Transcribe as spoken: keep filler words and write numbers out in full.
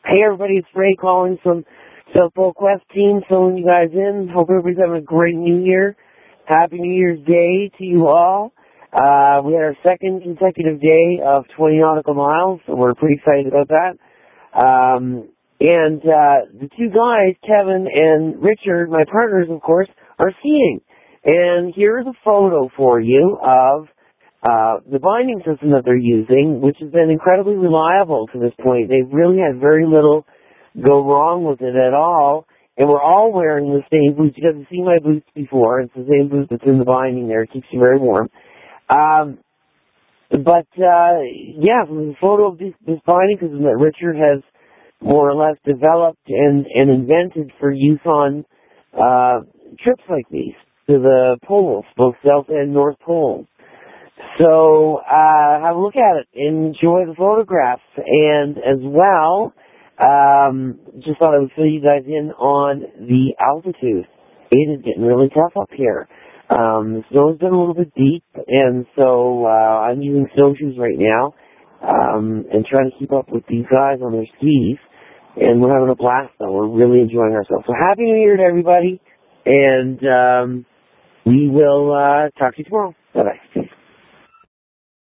Hey everybody, it's Ray calling from South Polk West team, filling you guys in. Hope everybody's having a great New Year. Happy New Year's Day to you all. Uh, we had our second consecutive day of twenty nautical miles, so we're pretty excited about that. Um, and uh, the two guys, Kevin and Richard, my partners, of course, are skiing. And here's a photo for you of Uh, the binding system that they're using, which has been incredibly reliable to this point. They've really had very little go wrong with it at all, and we're all wearing the same boots. You guys have seen my boots before. It's the same boot that's in the binding there. It keeps you very warm. Um, but, uh, yeah, the photo of this, this binding system that Richard has more or less developed and, and invented for use on uh, trips like these to the poles, both South and North Pole. So, uh, have a look at it. Enjoy the photographs. And as well, um, just thought I would fill you guys in on the altitude. It is getting really tough up here. Um, the snow's been a little bit deep, and so, uh, I'm using snowshoes right now, um, and trying to keep up with these guys on their skis. And we're having a blast, though. We're really enjoying ourselves. So Happy New Year to everybody, and, um, we will, uh, talk to you tomorrow. Bye-bye.